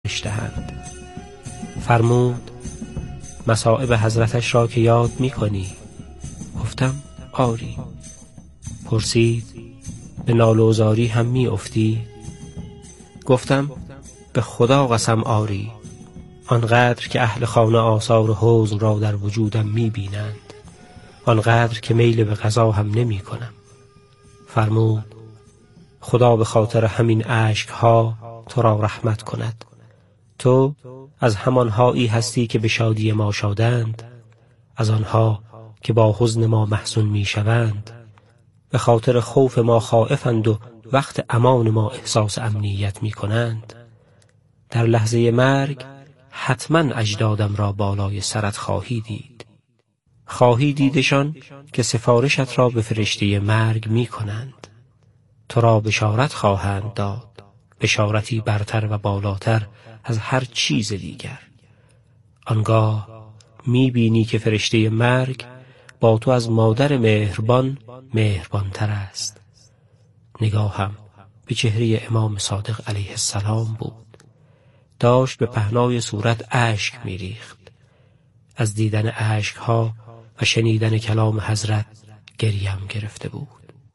آرامش دهند. فرمود مصائب حضرتش را که یاد می کنی؟ گفتم آری. پرسید به ناله و زاری هم می افتی؟ گفتم به خدا قسم آری، آنقدر که اهل خانه آثار حزن را در وجودم می بینند، آنقدر که میل به غذا هم نمی کنم. فرمود خدا به خاطر همین اشک ها تو را رحمت کند. تو از همانهایی هستی که به شادی ما شادند، از آنها که با حزن ما محزون می شوند. به خاطر خوف ما خائفند و وقت امان ما احساس امنیت می کنند. در لحظه مرگ حتما اجدادم را بالای سرت خواهی دید. خواهی دیدشان که سفارشت را به فرشته مرگ می کنند. تو را بشارت خواهند داد، بشارتی برتر و بالاتر از هر چیز دیگر. آنگاه می بینی که فرشته مرگ با تو از مادر مهربان مهربانتر است. نگاهم به چهره امام صادق علیه السلام بود. داشت به پهنای صورت اشک می ریخت. از دیدن اشک ها و شنیدن کلام حضرت گریم گرفته بود.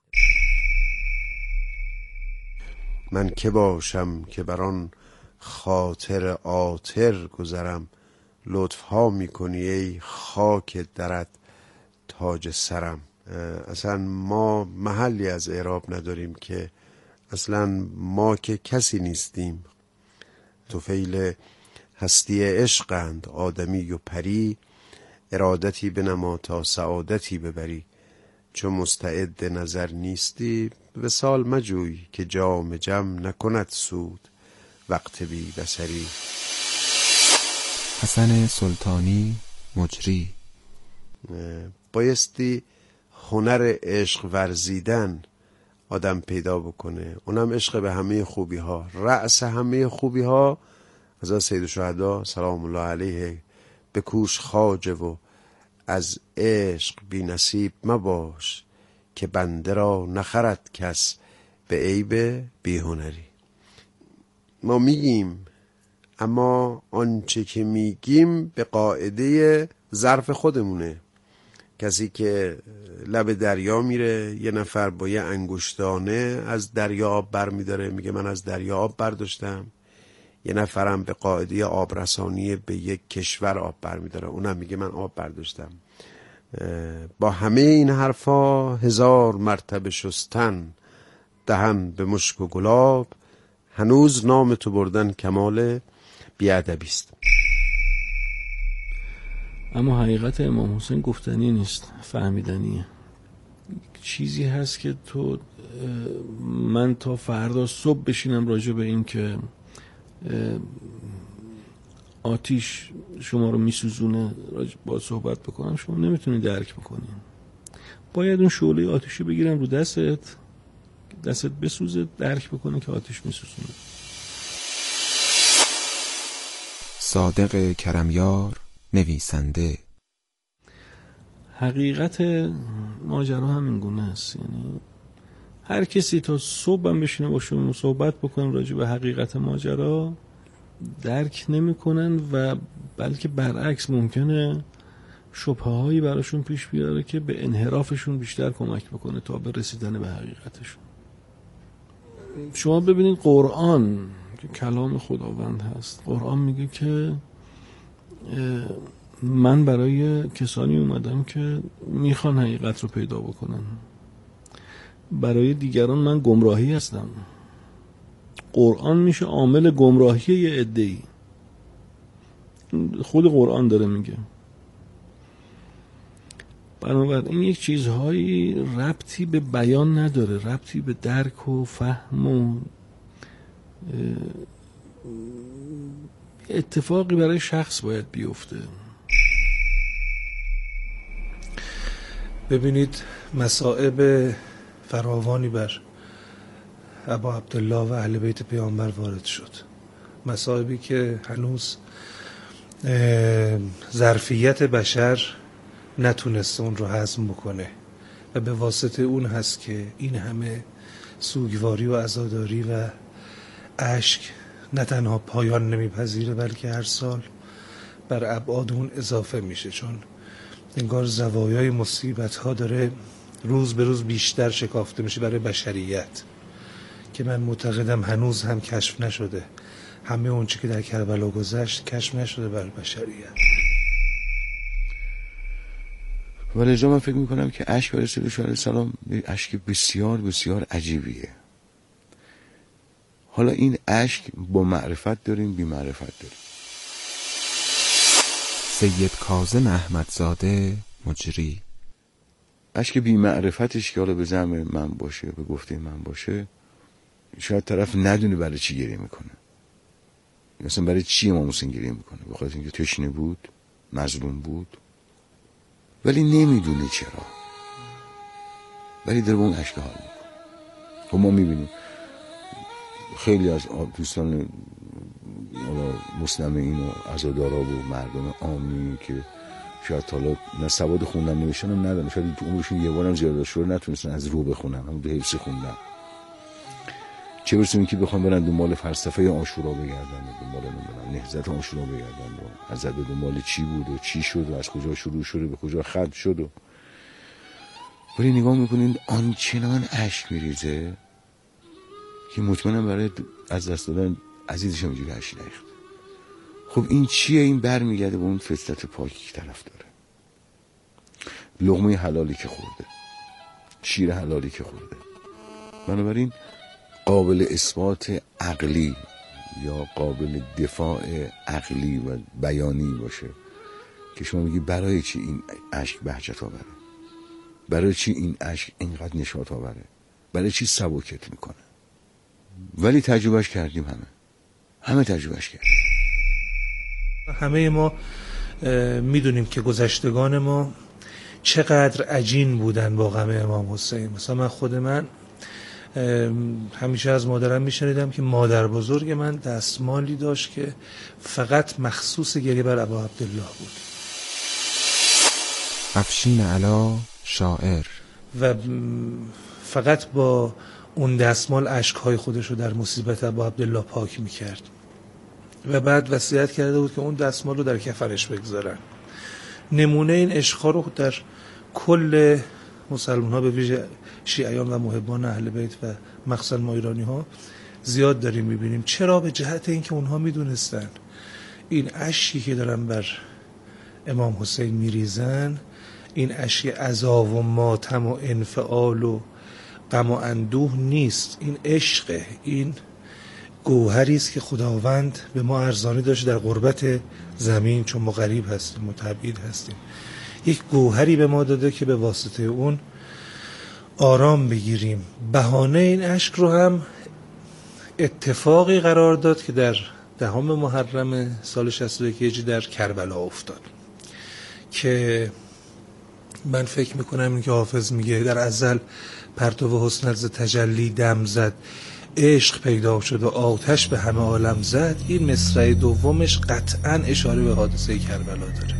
من که باشم که بر آن خاطر عاطر گذرم، لطفها میکنی ای خاک درت تاج سرم. اصلا ما محلی از اعراب نداریم که اصلا ما که کسی نیستیم. طفیل هستی عشقند آدمی و پری، ارادتی بنما تا سعادتی ببری. چو مستعد نظر نیستی وصال مجوی، که جام جم نکند سود وقت بی بصری. حسن سلطانی مجری. بایستی هنر عشق ورزیدن آدم پیدا بکنه، اونم عشق به همه خوبی ها. رأس همه خوبی ها حضرت سید الشهدا سلام الله علیه بکوش خواجه و از عشق بی نصیب مباش، که بنده را نخرد کس به عیب بی هنری. ما میگیم اما آنچه که میگیم به قاعده ظرف خودمونه. کسی که لب دریا میره، یه نفر با یه انگشتانه از دریا آب بر میداره، میگه من از دریا آب برداشتم. یه نفرم به قاعده آب رسانی به یک کشور آب بر میداره، اونم میگه من آب برداشتم. با همه این حرفا 1000 مرتبه شستن دهن به مشک و گلاب، هنوز نام تو بردن کمال بیادبی است. اما حقیقت امام حسین گفتنی نیست، فهمیدنیه. چیزی هست که تو من تا فردا صبح بشینم راجع به این که آتیش شما رو میسوزونه با صحبت بکنم، شما نمیتونی درک بکنی. باید اون شعله آتیشو بگیرم رو دستت بسوزه، درک بکنه که آتیش میسوزونه. صادق کرمیار نویسنده. حقیقت ماجرا همین گونه است. یعنی هر کسی تا صبح هم بشینه با شما صحبت بکنه راجع به حقیقت ماجرا، درک نمی‌کنن و بلکه برعکس ممکنه شبهه‌هایی براشون پیش بیاره که به انحرافشون بیشتر کمک بکنه تا به رسیدن به حقیقتشون. شما ببینید قرآن که کلام خداوند هست، قرآن میگه که من برای کسانی اومدم که میخوان حقیقت رو پیدا بکنن، برای دیگران من گمراهی هستم. قرآن میشه عامل گمراهی یه عده‌ای. خود قرآن داره میگه. بنابراین یک چیزهایی ربطی به بیان نداره، ربطی به درک و فهم و اتفاقی برای شخص باید بیفته. ببینید مصائب فراوانی بر ابا عبدالله و اهل بیت پیامبر وارد شد، مصائبی که هنوز ظرفیت بشر نتونسته اون رو هضم بکنه و به واسطه اون هست که این همه سوگواری و عزاداری و اشک نه تنها پایان نمیپذیره بلکه هر سال بر ابعاد اون اضافه میشه، چون انگار زوایای مصیبت ها داره روز به روز بیشتر شکافته میشه برای بشریت که من معتقدم هنوز هم کشف نشده. همه اون چی که در کربلا گذشت کشف نشده برای بشریت. ولی جا من فکر میکنم که اشک برای رسول الله علیه السلام اشک بسیار بسیار عجیبیه. حالا این اشک با معرفت داریم، بی معرفت داریم. سید کاظم احمدزاده مجری. اشک بی معرفتش که حالا به زعم من باشه، به گفته من باشه، شاید طرف ندونه برای چی گریه میکنه، مثلا برای چی امام حسین گریه میکنه، به خاطر اینکه تشنه بود، مظلوم بود، ولی نمیدونه چرا، ولی داره با اون اشک حال میکنه. و ما میبینیم خیلی از دوستان مسلمین و عزادارا و مردم عامی که شاید حالا نه سواد خوندن نوشتن هم ندارن، شاید تو عمرشون یه بارم زیاده شده نتونستن از رو بخونن، هم دو حفظی خوندن، چه برسه این که بخوام برن دنبال فلسفه عاشورا بگردن، دنبال نهضت عاشورا بگردن و از دنبال چی بود و چی شد و از کجا شروع شده به کجا ختم شد و ولی نگاه میکنین آنچنان اشک میریزه که مطمئنم برای از دست دادن عزیزش هم اینجوری اشک نریخت. خب این چیه؟ این برمیگرده به اون فطرت پاکی که طرف داره، لقمه حلالی که خورده، شیر حلالی که خورده. بنابراین قابل اثبات عقلی یا قابل دفاع عقلی و بیانی باشه که شما میگی برای چی این اشک بهجت آوره، برای چی این اشک اینقدر نشاط آوره، برای چی سبکت میکنه. ولی تجربهش کردیم، همه تجربهش کردیم. همه ما میدونیم که گذشتگان ما چقدر عجین بودن با غم امام حسین. مثلا من خود من همیشه از مادرم میشنیدم که مادر بزرگ من دستمالی داشت که فقط مخصوص گریه بر ابا عبدالله بود. افشین علا شاعر. و فقط با اون دستمال اشکهای خودش رو در مصیبت ابا عبدالله پاک میکرد و بعد وصیت کرده بود که اون دستمال رو در کفنش بگذارن. نمونه این عشق‌ها رو در کل مسلمان ها به ویژه شیعیان و محبان اهل بیت و مخصوصا ما ایرانی ها زیاد داریم میبینیم. چرا؟ به جهت اینکه اونها میدونستن این اشکی که دارن بر امام حسین میریزن این اشک عذاب و ماتم و انفعال و غم و اندوه نیست، این عشقه، این گوهری است که خداوند به ما ارزانی داشت در غربت زمین، چون ما غریب هستیم، متبعید هستیم. یک گوهری به ما داده که به واسطه اون آرام بگیریم. بهانه این اشک رو هم اتفاقی قرار داد که در 10 محرم سال 61 هجری در کربلا افتاد که من فکر میکنم که حافظ میگه در ازل پرتو حسنت ز تجلی دم زد، عشق پیدا شد و آتش به همه عالم زد. این مصرع دومش قطعا اشاره به حادثه کربلا داره.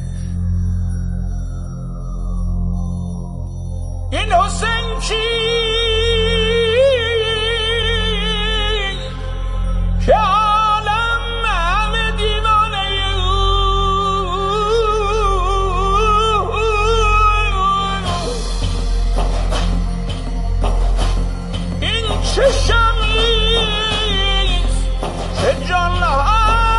این حسین کی که عالم همه دیوانه این چه شمیست که جانها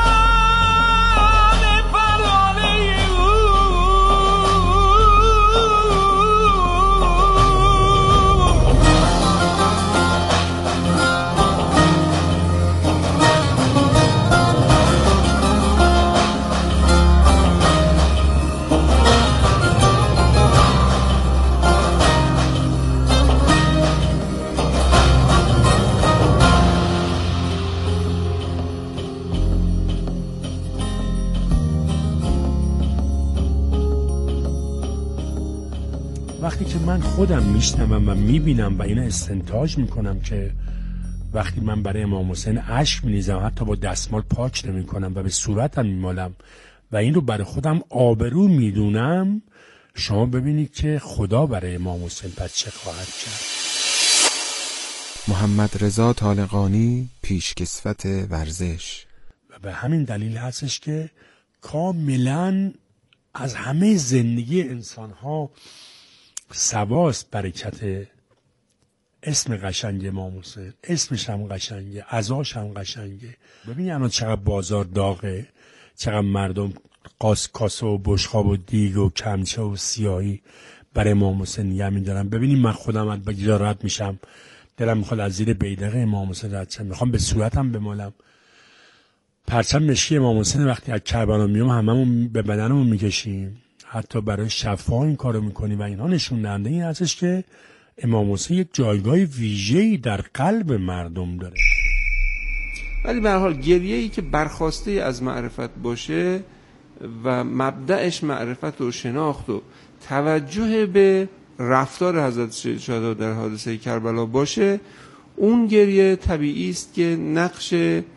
وقتی که من خودم میشنوم و میبینم و اینو استنتاج میکنم که وقتی من برای امام حسین اشک میریزم حتی با دستمال پاک نمیکنم و به صورتم میمالم و این رو برای خودم آبرو میدونم، شما ببینید که خدا برای امام حسین پس چه خواهد کرد. محمد رضا طالقانی، پیشکسوت ورزش. و به همین دلیل هستش که کاملا از همه زندگی انسان ها سواست برکت اسم قشنگ امام حسین. اسمش هم قشنگه، عزاش هم قشنگه. ببین الان چقدر بازار داغه، چقدر مردم کاسه و بشقاب و دیگ و کمچه و سیاهی برای امام حسین نگه می‌دارن. ببینیم من خودم از بگیرا رد میشم، دلم میخواد از زیر بیدق امام حسین رد شم، میخوام به صورتم بمالم پرچم مشکی امام حسین. وقتی از کربلا میام هممون به بدنمون میکشیم، حتی برای شفا این کارو میکنیم و اینها نشون دهنده این هستش که امام حسین یک جایگاه ویژه‌ای در قلب مردم داره. ولی به هر حال گریه‌ای که برخواسته از معرفت باشه و مبدأش معرفت و شناخت و توجه به رفتار حضرت شهدا در حادثه کربلا باشه، اون گریه طبیعی است که نقش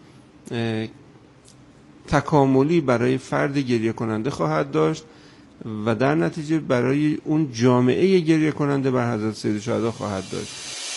تکاملی برای فرد گریه کننده خواهد داشت و در نتیجه برای اون جامعه گریه کننده بر حضرت سید شهدا خواهد داشت.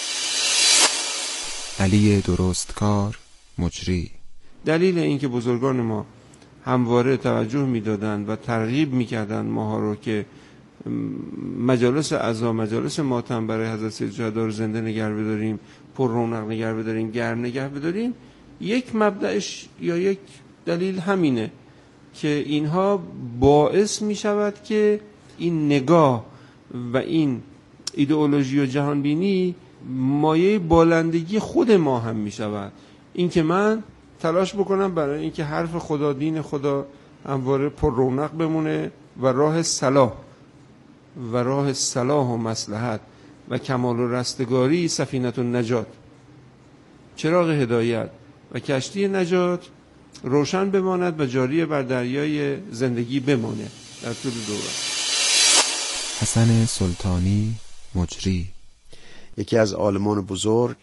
علی درستکار، مجری. دلیل اینکه بزرگان ما همواره توجه میدادند و ترغیب میکردند ماها رو که مجالس عزا، مجالس ماتم برای حضرت سید شهدا رو زنده نگه بداریم، پر رونق نگه بداریم، گرم نگه بداریم، یک مبدأش یا یک دلیل همینه که اینها باعث می شود که این نگاه و این ایدئولوژی و جهانبینی مایه بالندگی خود ما هم می شود. این که من تلاش بکنم برای اینکه حرف خدا، دین خدا همواره پر رونق بمونه و راه صلاح و مصلحت و کمال و رستگاری سفینه النجات، چراغ هدایت و کشتی نجات روشن بماند و جاری بر دریای زندگی بمانه در طول دوره. حسن سلطانی، مجری. یکی از عالمان بزرگ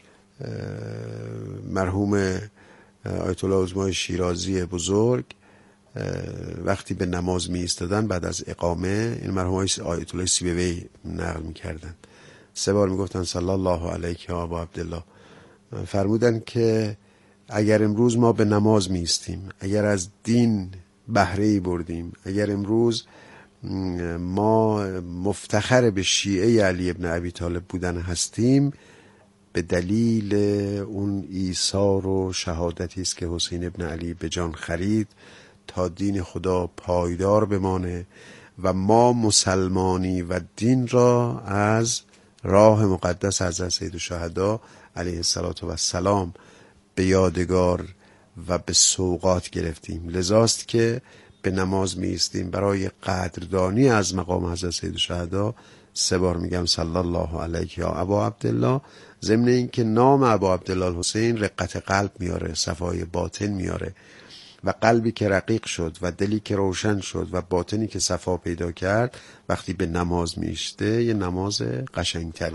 مرحوم آیت الله عظمای شیرازی بزرگ وقتی به نماز می ایستادن بعد از اقامه، این مرحوم آیت الله سیبوی نقل می کردن، 3 بار می گفتن صلی الله علیک یا ابا عبدالله. فرمودن که اگر امروز ما به نماز می ایستیم، اگر از دین بهره‌ای بردیم، اگر امروز ما مفتخر به شیعه علی ابن ابی طالب بودن هستیم، به دلیل اون ایثار و شهادتی است که حسین ابن علی به جان خرید تا دین خدا پایدار بمانه و ما مسلمانی و دین را از راه مقدس حضرت سیدالشهدا علیه السلام به یادگار و به سوغات گرفتیم. لذاست که به نماز می ایستیم برای قدردانی از مقام حضرت سیدالشهدا 3 بار میگم صلی الله علیک یا ابا عبدالله، ضمن این که نام ابا عبدالله الحسین رقت قلب میاره، صفای باطن میاره و قلبی که رقیق شد و دلی که روشن شد و باطنی که صفا پیدا کرد وقتی به نماز میشته یه نماز قشنگتری.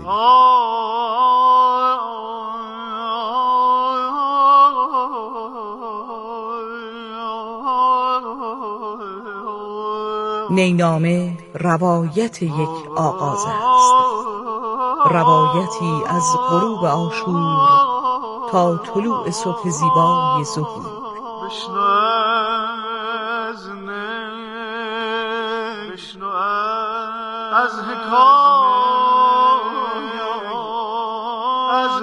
نینامه روایت یک آغاز است، روایتی از غروب عاشور تا طلوع صبح زیبای ظهور. از حکایات، از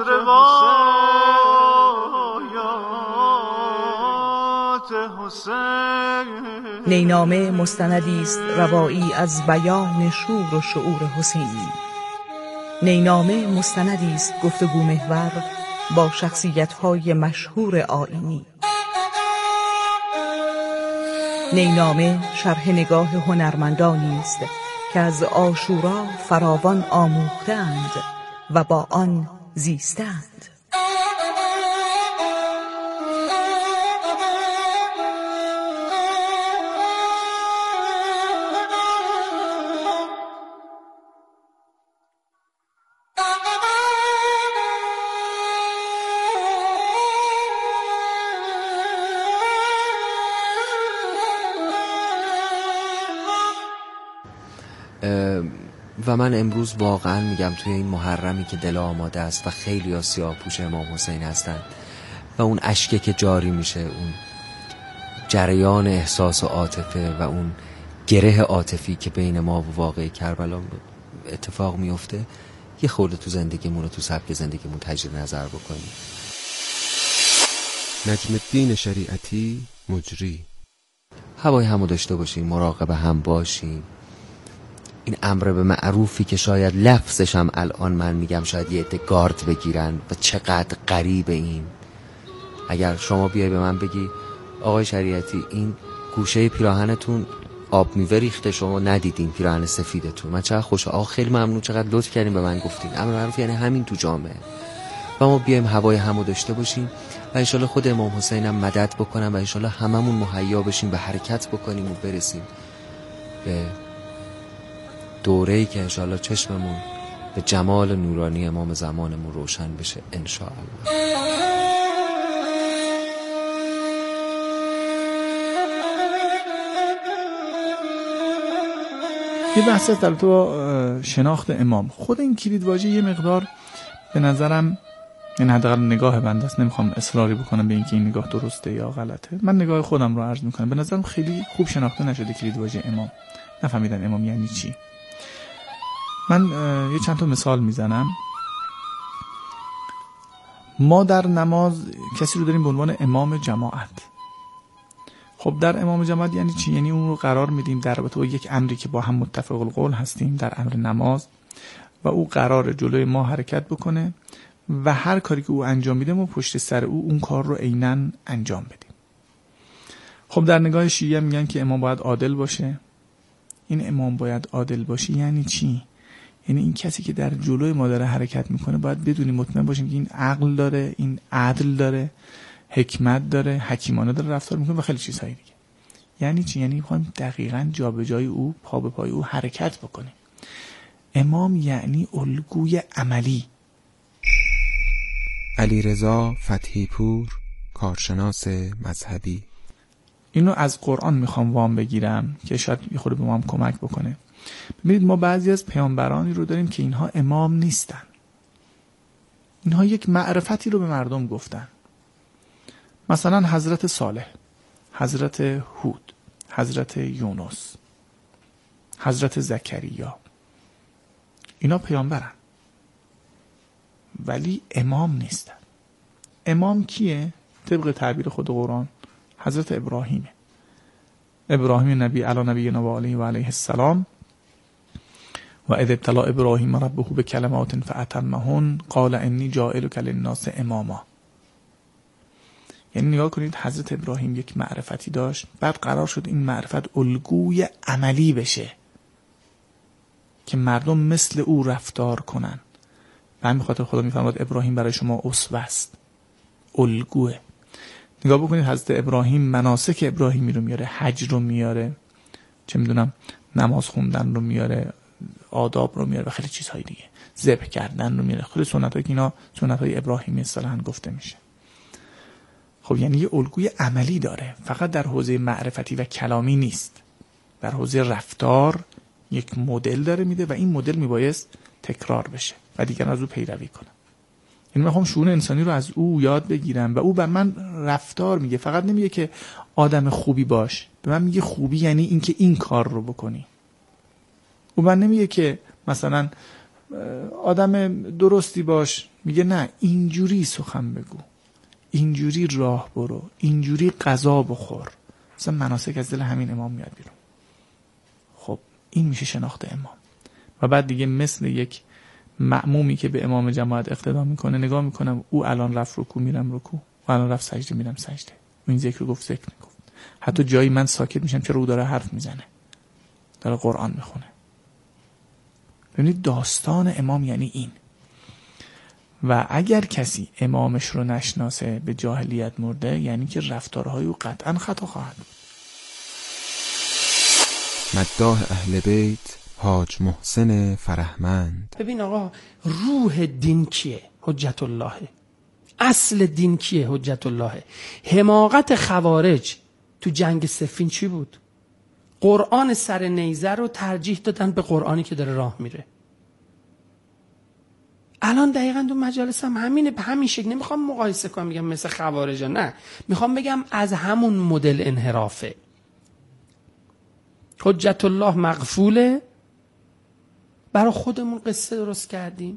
روایات حسین. نینامه مستندی است روایی از بیان شور و شعور حسینی. نینامه مستندی است گفتگو محور با شخصیت‌های مشهور آیینی. نینامه شرح نگاه هنرمندانی است که از عاشورا فراوان آموختند و با آن زیستند. و من امروز واقعا میگم توی این محرمی که دل آماده است و خیلی ها سیاه پوش امام حسین هستن و اون اشکه که جاری میشه، اون جریان احساس و عاطفه و اون گره عاطفی که بین ما و واقع کربلا اتفاق میفته، یه خورده تو زندگیمون و تو سبک زندگیمون تجدید نظر بکنیم. نجم الدین شریعتی مجری. هوای همو داشته باشیم، مراقب هم باشیم. این امر به معروفی که شاید لفظش هم الان من میگم شاید یه عده گارد بگیرن و چقدر غریبه این. اگر شما بیای به من بگی آقای شریعتی این گوشه پیراهنتون آب میوه ریخته، شما ندیدین پیراهن سفیدتون، من چقدر خوشحال، آقا خیلی ممنون، چقدر لطف کردین به من گفتین. امر معروف یعنی همین تو جامعه و ما بیایم هوای همو داشته باشیم و انشالله خود امام حسین هم مدد بکنم و انشالله هممون مهیا بشیم به حرکت بکنیم و برسیم به دوره‌ای که انشالله چشممون به جمال نورانی امام زمانمون روشن بشه انشالله. یه بحث است در تو شناخت امام. خود این کلیدواژه یه مقدار به نظرم، یعنی حداقل نگاه بنده است، نمیخوام اصراری بکنم به اینکه این نگاه درسته یا غلطه، من نگاه خودم رو عرض میکنم. به نظرم خیلی خوب شناخته نشده کلیدواژه امام، نفهمیدن امام یعنی چی. من یه چند تا مثال میزنم. ما در نماز کسی رو داریم به عنوان امام جماعت. خب در امام جماعت یعنی چی؟ یعنی اون رو قرار میدیم در رابطه با یک امری که با هم متفق القول هستیم در امر نماز و او قرار جلوی ما حرکت بکنه و هر کاری که او انجام میده ما پشت سر او اون کار رو عیناً انجام بدیم. خب در نگاه شیعه میگن که امام باید عادل باشه. این امام باید عادل باشه یعنی چی؟ یعنی این کسی که در جلوی ما داره حرکت میکنه باید بدونیم، مطمئن باشیم که این عقل داره، این عدل داره، حکمت داره، حکیمانه داره رفتار میکنه و خیلی چیزهای دیگه. یعنی چی؟ یعنی میخوایم دقیقاً جابجایی او، پا به پای او حرکت بکنیم. امام یعنی الگوی عملی. علیرضا فتحی پور، کارشناس مذهبی. اینو از قرآن میخوام وام بگیرم که شاید یه خورده به ما هم کمک بکنه. ببینید ما بعضی از پیامبرانی رو داریم که اینها امام نیستن. اینها یک معرفتی رو به مردم گفتن. مثلا حضرت صالح، حضرت هود، حضرت یونس، حضرت زکریا، اینا پیامبرن ولی امام نیستن. امام کیه؟ طبق تعبیر خود قرآن حضرت ابراهیمه. ابراهیم نبی علی نبینا و علیه و علیه السلام. و اذ ابتلی ابراهیم ربه بکلمات فاتمهن قال انی جاعلک للناس اماما. یعنی نگاه کنید حضرت ابراهیم یک معرفتی داشت، بعد قرار شد این معرفت الگوی عملی بشه که مردم مثل او رفتار کنن. به همین خاطر خدا میفرماد ابراهیم برای شما اسوه است، الگوه. نگاه بکنید حضرت ابراهیم مناسک ابراهیمی رو میاره، حج رو میاره، چه میدونم نماز خوندن رو میاره، آداب رو میاره و خیلی چیزهای دیگه، ذبح کردن رو میاره، خیلی سنتایی که اینا سنتای ابراهیمی اصطلاحاً گفته میشه. خب یعنی یه الگوی عملی داره، فقط در حوزه معرفتی و کلامی نیست، در حوزه رفتار یک مدل داره میده و این مدل میبایست تکرار بشه و دیگران از او پیروی کنن. یعنی من میخوام شؤون انسانی رو از او یاد بگیرم و او بر من رفتار میگه. فقط نمیگه که آدم خوبی باش، به من میگه خوبی یعنی اینکه این کار رو بکنی. او من نمیگه که مثلا آدم درستی باش، میگه نه اینجوری سخن بگو، اینجوری راه برو، اینجوری غذا بخور. مثلا مناسک از دل همین امام میاد بیرون. خب این میشه شناخت امام. و بعد دیگه مثل یک مأمومی که به امام جماعت اقتدا میکنه نگاه میکنم او الان رفت رکوع میرم رکوع، و الان رفت سجده میرم سجده، این ذکر گفت ذکر میگفت. حتی جایی من ساکت میشم چرا او داره حرف میزنه، داره قرآن میخونه. ببینید داستان امام یعنی این. و اگر کسی امامش رو نشناسه به جاهلیت مرده، یعنی که رفتارهای او قطعا خطا خواهد بود. مداح اهل بیت حاج محسن فرهمند. ببین آقا، روح دین کیه؟ حجت الله. اصل دین کیه؟ حجت الله. حماقت خوارج تو جنگ صفین چی بود؟ قرآن سر نیزه رو ترجیح دادن به قرآنی که داره راه میره. الان دقیقاً تو مجالس هم همینه، به همین شکل. نمیخوام مقایسه کنم بگم مثل خوارجا، نه، میخوام بگم از همون مدل انحرافه. حجت الله مغفوله، برای خودمون قصه درست کردیم.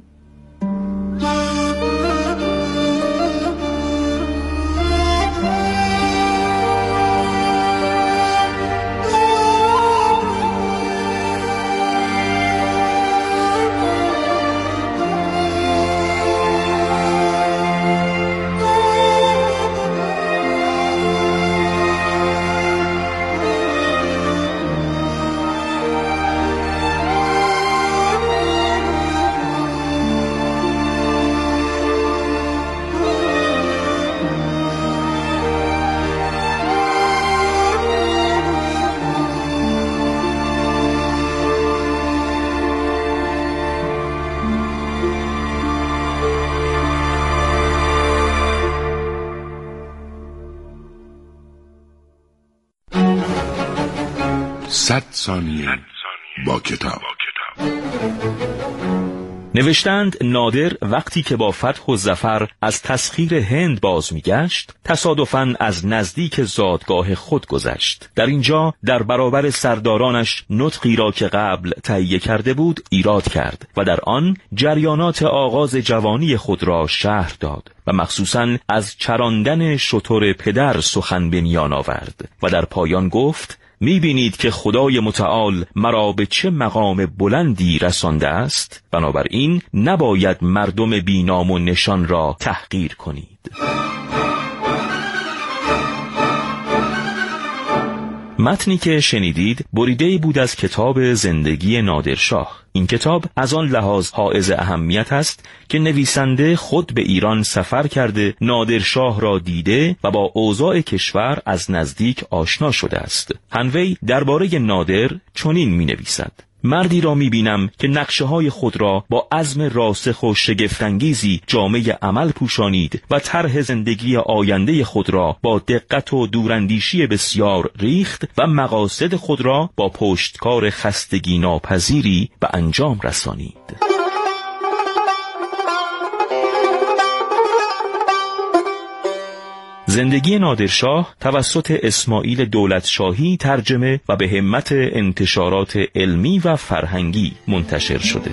صد ثانیه با کتاب. نوشتند نادر وقتی که با فتح و ظفر از تسخیر هند باز میگشت، تصادفاً از نزدیک زادگاه خود گذشت. در اینجا در برابر سردارانش نطقی را که قبل تهیه کرده بود ایراد کرد و در آن جریانات آغاز جوانی خود را شرح داد و مخصوصاً از چراندن شتر پدر سخن به میان آورد و در پایان گفت: می‌بینید که خدای متعال مرا به چه مقام بلندی رسانده است، بنابراین نباید مردم بینام و نشان را تحقیر کنید. متنی که شنیدید بریده‌ای بود از کتاب زندگی نادرشاه. این کتاب از آن لحاظ حائز اهمیت است که نویسنده خود به ایران سفر کرده، نادرشاه را دیده و با اوضاع کشور از نزدیک آشنا شده است. هنوی درباره نادر چنین می‌نویسد: مردی را می‌بینم که نقشه‌های خود را با عزم راسخ و شگفت‌انگیزی جامه عمل پوشانید و طرح زندگی آینده خود را با دقت و دوراندیشی بسیار ریخت و مقاصد خود را با پشتکار خستگی ناپذیری به انجام رسانید. زندگی نادرشاه توسط اسماعیل دولتشاهی ترجمه و به همت انتشارات علمی و فرهنگی منتشر شده.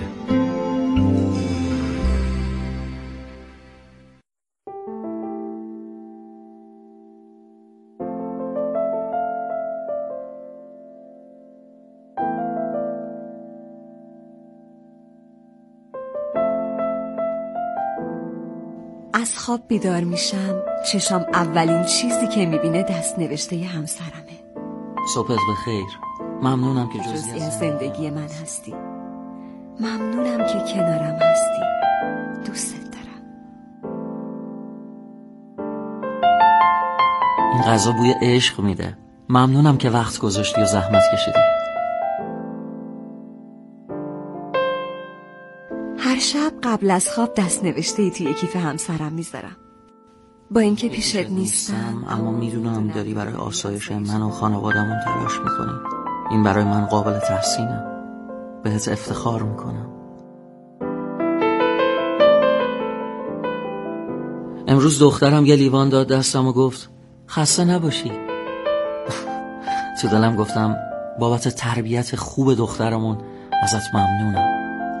از خواب بیدار میشم، چشام اولین چیزی که میبینه دست نوشته ی همسرمه. صبحت بخیر. ممنونم که جزئی از زندگی من هستی. ممنونم که کنارم هستی. دوست دارم. این غذا بوی عشق میده. ممنونم که وقت گذاشتی و زحمت کشیدی. هر شب قبل از خواب دست نوشته ای توی کیف همسرم میذارم. با اینکه پیشت نیستم اما میدونم داری برای آسایش من و خانوادمون تلاش میکنی. این برای من قابل تحسینه. بهت افتخار میکنم. امروز دخترم یه لیوان داد دستم و گفت خسته نباشی. تو دلم گفتم بابت تربیت خوب دخترمون ازت ممنونم.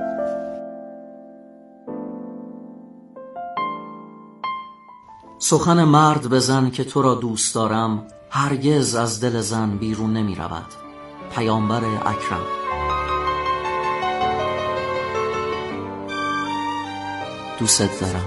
سخن مرد بزن که تو را دوست دارم، هرگز از دل زن بیرون نمی رود. پیامبر اکرم. دوست دارم.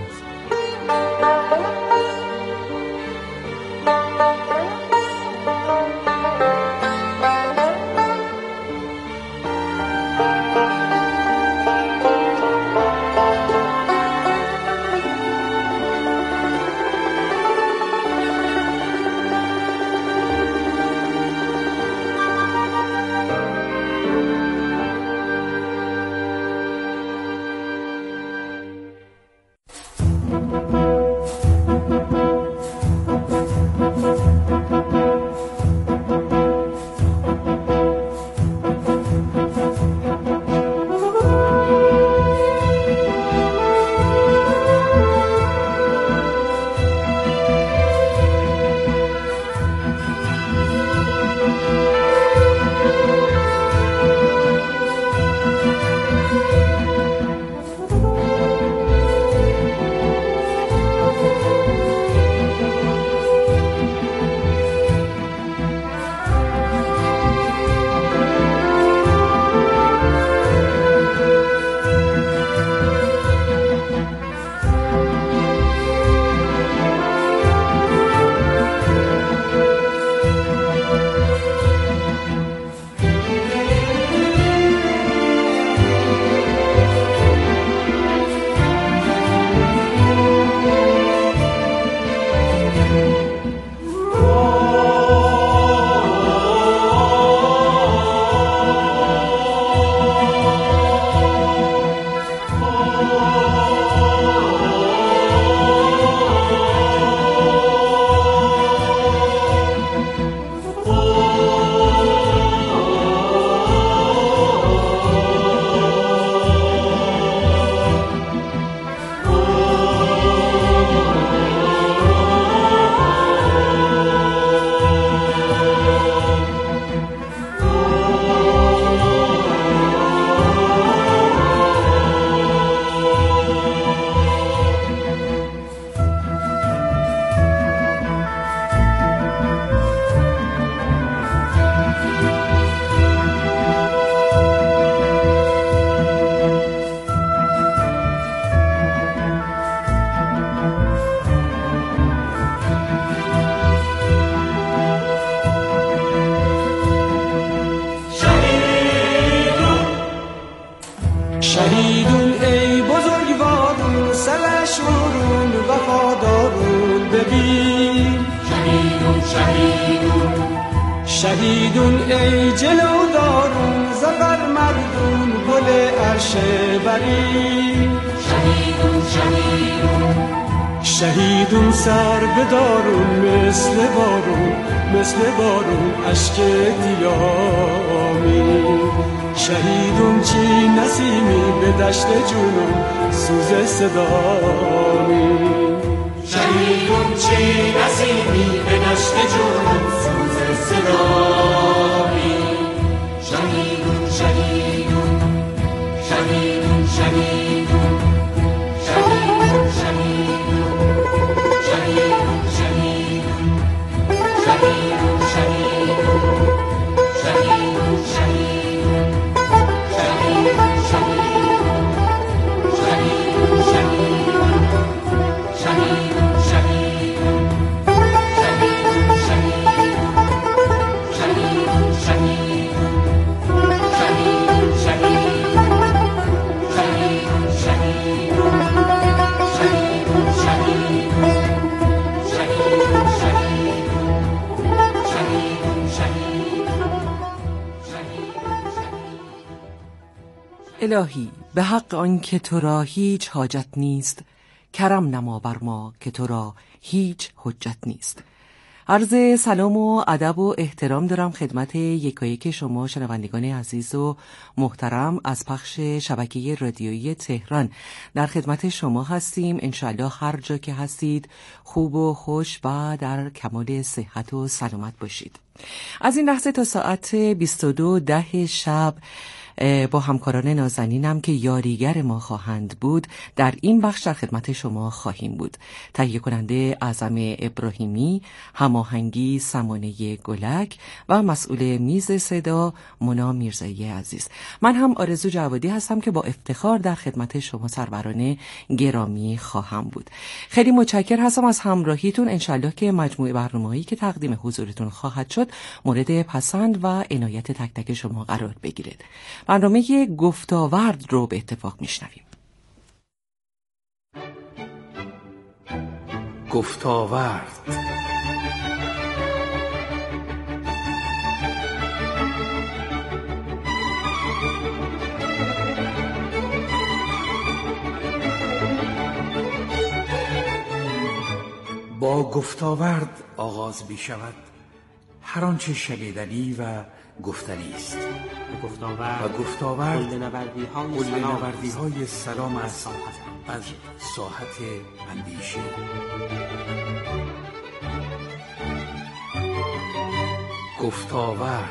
شهیدون ای جلودارون زغر مردون گل عرش بری شهیدون سر بدارون مثل بارون اشک دیامی شهیدون چی نسیمی به دشت جنون سوز صدامی شهیدون چی نسیمی به دشت جنون سوز صدامی شهیدون شهیدون شهیدون شهیدون شهیدون شهیدون شهیدون شهیدون شهیدون الهی به حق آنکه تو را هیچ حاجت نیست کرم نما بر ما که تو را هیچ حجت نیست. عرض سلام و ادب و احترام دارم خدمت یکایک شما شنوندگان عزیز و محترم از پخش شبکه رادیویی تهران. در خدمت شما هستیم، انشالله هر جا که هستید خوب و خوش و در کمال صحت و سلامت باشید. از این لحظه تا ساعت 22:10 شب با همکاران نازنینم که یاریگر ما خواهند بود در این بخش در خدمت شما خواهیم بود. تهیه کننده اعظم ابراهیمی، هماهنگی سمانه گلک و مسئول میز صدا مونا میرزایی عزیز. من هم آرزو جوادی هستم که با افتخار در خدمت شما سروران گرامی خواهم بود. خیلی متشکر هستم از همراهیتون. انشالله که مجموعه برنامه‌هایی که تقدیم حضورتون خواهد شد مورد پسند و عنایت تک تک شما قرار بگیرد. برنامه گفتاورد رو به اتفاق میشنویم. گفتاورد. با گفتاورد آغاز می شود هر آنچه شنیدنی و گفتنی است. و گفتاورد نوردی های سلام از ساحت اندیشه. گفتاورد